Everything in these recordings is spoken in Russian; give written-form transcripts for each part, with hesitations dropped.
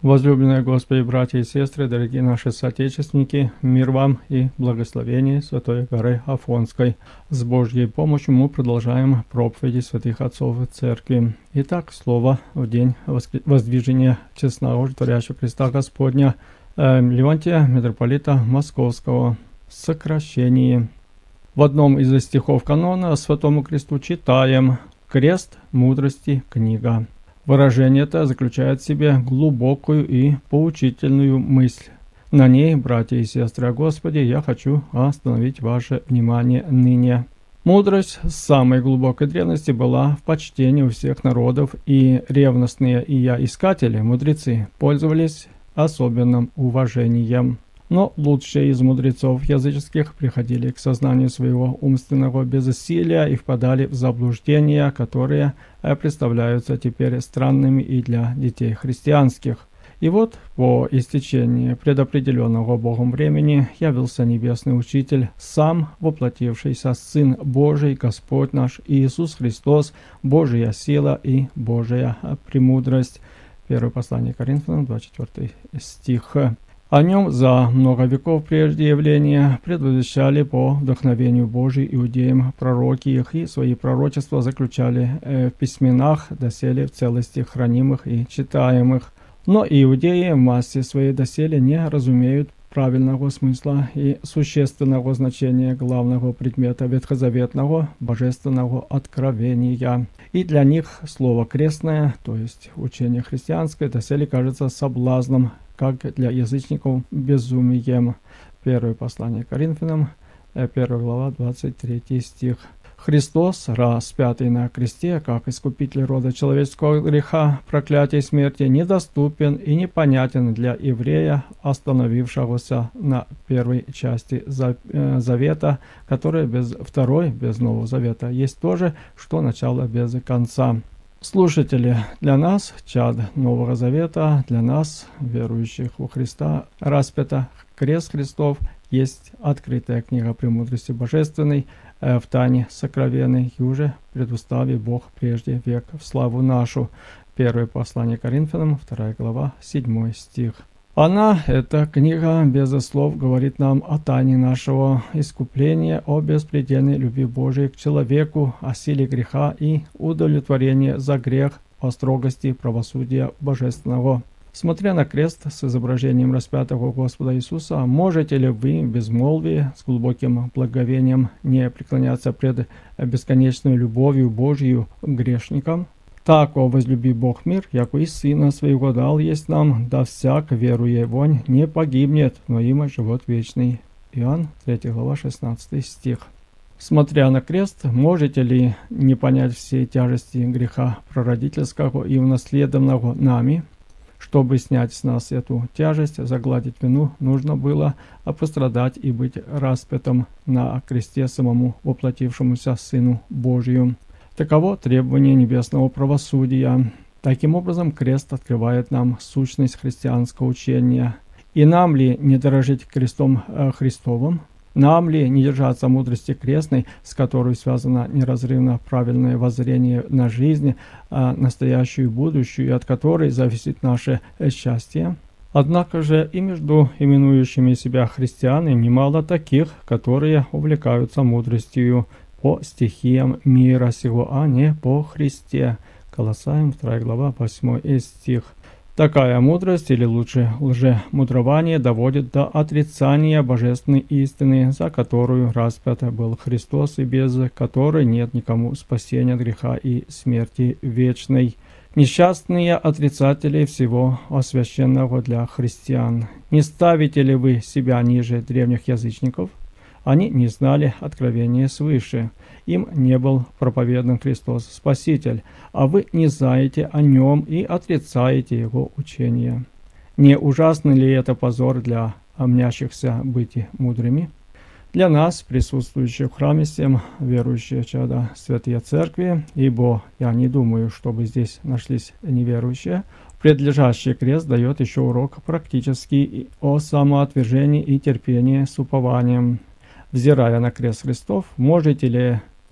Возлюбленные Господи, братья и сестры, дорогие наши соотечественники, мир вам и благословение Святой горы Афонской. С Божьей помощью мы продолжаем проповеди святых отцов Церкви. Итак, слово в день воздвижения честного творящего креста Господня Леонтия, митрополита Московского. Сокращение. В одном из стихов канона Святому Кресту читаем «Крест мудрости книга». Выражение это заключает в себе глубокую и поучительную мысль. На ней, братья и сестры о Господе, я хочу остановить ваше внимание ныне. Мудрость с самой глубокой древности была в почтении у всех народов, и ревностные искатели, мудрецы, пользовались особенным уважением. Но лучшие из мудрецов языческих приходили к сознанию своего умственного бессилия и впадали в заблуждения, которые представляются теперь странными и для детей христианских. И вот по истечении предопределенного Богом времени явился Небесный Учитель, сам воплотившийся Сын Божий, Господь наш Иисус Христос, Божья сила и Божья премудрость. Первое послание Коринфянам, 24 стих. О нем за много веков прежде явления предвозвещали по вдохновению Божию иудеям пророки их, и свои пророчества заключали в письменах, доселе в целости хранимых и читаемых. Но иудеи в массе своей доселе не разумеют правильного смысла и существенного значения главного предмета ветхозаветного божественного откровения. И для них слово «крестное», то есть учение христианское, доселе кажется соблазном, как для язычников безумием. Первое послание Коринфянам, 1 глава, 23 стих. Христос, распятый на кресте, как искупитель рода человеческого греха, проклятия и смерти, недоступен и непонятен для еврея, остановившегося на первой части завета, которая без второй, без Нового Завета, есть то же, что начало без конца. Слушатели, для нас, чад Нового Завета, для нас, верующих во Христа, распята крест Христов, есть открытая книга премудрости божественной, в тайне сокровенной, и уже предуставил Бог прежде век в славу нашу. Первое послание Коринфянам, 2 глава, 7 стих. Она, эта книга, без слов, говорит нам о тайне нашего искупления, о беспредельной любви Божией к человеку, о силе греха и удовлетворении за грех, о строгости правосудия божественного. Смотря на крест с изображением распятого Господа Иисуса, можете ли вы в безмолвии с глубоким благоговением не преклоняться пред бесконечной любовью Божью к грешникам? «Тако возлюби Бог мир, яко и Сына Своего дал есть нам, да всяк, веруя Его, не погибнет, но има живот вечный». Иоанн, 3 глава, 16 стих. Смотря на крест, можете ли не понять всей тяжести греха прародительского и унаследованного нами? Чтобы снять с нас эту тяжесть, загладить вину, нужно было пострадать и быть распятым на кресте самому воплотившемуся Сыну Божию. Таково требование небесного правосудия. Таким образом, крест открывает нам сущность христианского учения. И нам ли не дорожить крестом Христовым? Нам ли не держаться мудрости крестной, с которой связано неразрывно правильное воззрение на жизнь, настоящую и будущую, и от которой зависит наше счастье? Однако же и между именующими себя христианами немало таких, которые увлекаются мудростью по стихиям мира сего, а не по Христе. Колоссаям, 2 глава, 8 стих. Такая мудрость, или лучше лжемудрование, доводит до отрицания божественной истины, за которую распят был Христос, и без которой нет никому спасения от греха и смерти вечной. Несчастные отрицатели всего освященного для христиан, не ставите ли вы себя ниже древних язычников? Они не знали откровения свыше. Им не был проповедан Христос Спаситель, а вы не знаете о нем и отрицаете его учение. Не ужасный ли это позор для мнящихся быть мудрыми? Для нас, присутствующих в храме, всем верующие чада Святой Церкви, ибо я не думаю, чтобы здесь нашлись неверующие, предлежащий крест дает еще урок практический о самоотвержении и терпении с упованием. Взирая на крест Христов, можете ли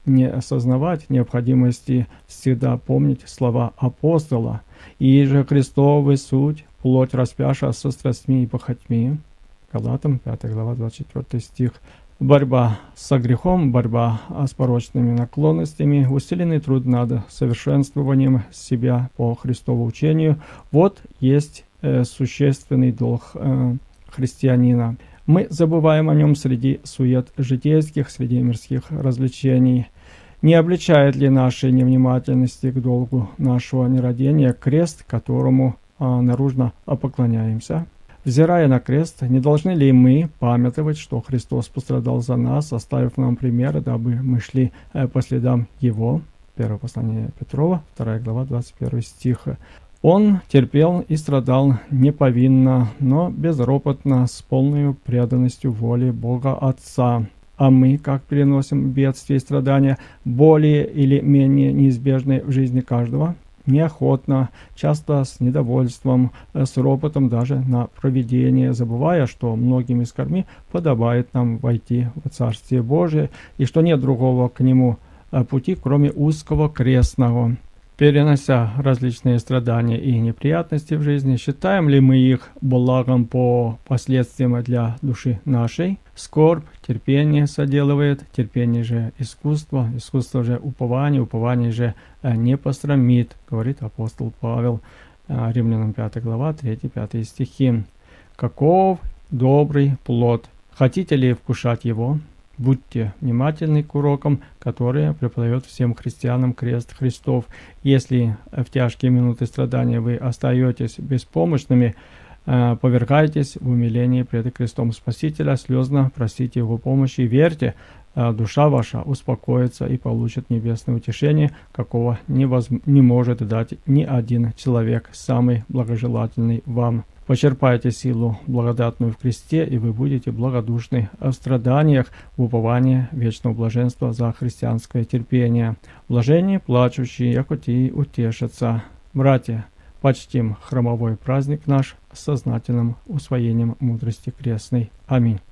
не осознавать необходимости всегда помнить слова апостола: «И же Христовы суть, плоть распяша со страстьми и похотьми». Галатам 5 глава 24 стих. Борьба со грехом, борьба с порочными наклонностями, усиленный труд над совершенствованием себя по Христову учению – вот есть существенный долг христианина. Мы забываем о нем среди сует житейских, среди мирских развлечений. Не обличает ли нашей невнимательности к долгу нашего нерадения крест, которому наружно поклоняемся? Взирая на крест, не должны ли мы памятовать, что Христос пострадал за нас, оставив нам примеры, дабы мы шли по следам Его? Первое послание Петрова, 2 глава, 21 стих. Он терпел и страдал неповинно, но безропотно, с полной преданностью воле Бога Отца. А мы, как переносим бедствия и страдания, более или менее неизбежные в жизни каждого? Неохотно, часто с недовольством, с ропотом даже на провидение, забывая, что многим из корми подобает нам войти в Царствие Божие, и что нет другого к нему пути, кроме узкого крестного. Перенося различные страдания и неприятности в жизни, считаем ли мы их благом по последствиям для души нашей? Скорбь терпение соделывает, терпение же искусство, искусство же упование, упование же не посрамит, говорит апостол Павел, Римлянам 5 глава, 3-5 стихи. Каков добрый плод? Хотите ли вкушать его? Будьте внимательны к урокам, которые преподает всем христианам крест Христов. Если в тяжкие минуты страдания вы остаетесь беспомощными, повергайтесь в умилении пред крестом Спасителя, слезно просите Его помощи и верьте, душа ваша успокоится и получит небесное утешение, какого не может дать ни один человек, самый благожелательный вам. Почерпайте силу благодатную в кресте, и вы будете благодушны в страданиях, в уповании вечного блаженства за христианское терпение. Блаженные плачущие, якоть и утешатся. Братья, почтим храмовой праздник наш с сознательным усвоением мудрости крестной. Аминь.